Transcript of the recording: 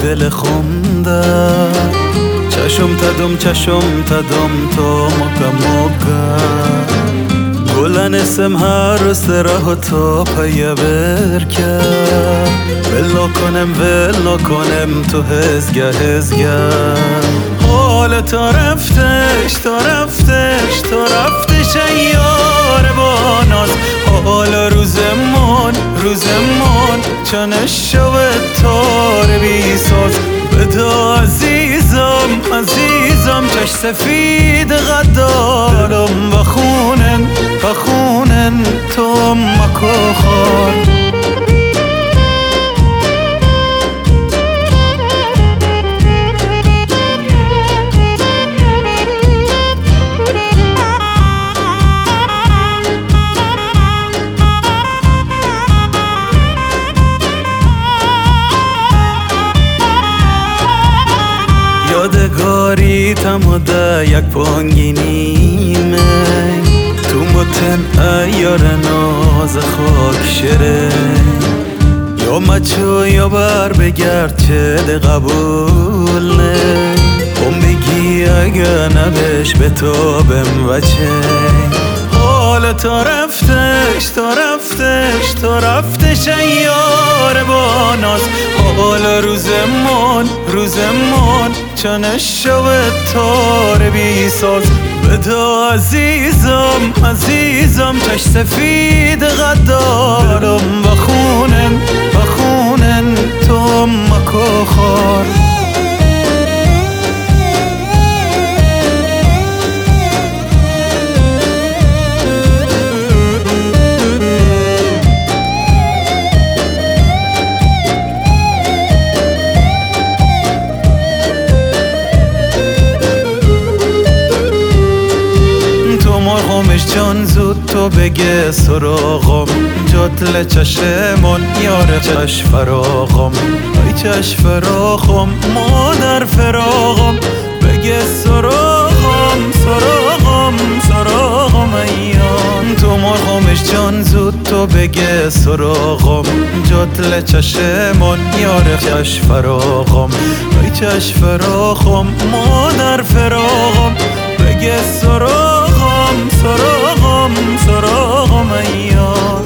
دل خوندم چشم تدم تو مگه گلن اسم هر روز راه تو پایه برکن ولا کنم تو هزگه حال تا رفتش ایار با ناز حال روزمون چنش شود تار بی ساز بدا عزیزم چش سفید غدار دلم بخونن تو مکو خار یادگاری تموده یک پانگینیمه تو متن ایار ناز خاک شره یا مچو یا بر بگرد چه ده قبول نه بگی اگه نبش به تو بم وچه حال تا رفتش ایار با ناز حال روزمون چنش شود تار بی ساز بدا عزیزم چش سفید غدار دلم بخونن تو مکو خار مرغمش جان زود تو بگه سراغم جدل چشمون یار چش فراغم ای چش فراغم مادر فراغم بگه سراغم ایان تو مرغمش جان زود تو بگه سراغم جدل چشمون یار چش فراغم ای چش فراغم مادر فراغم بگه سراغم ایار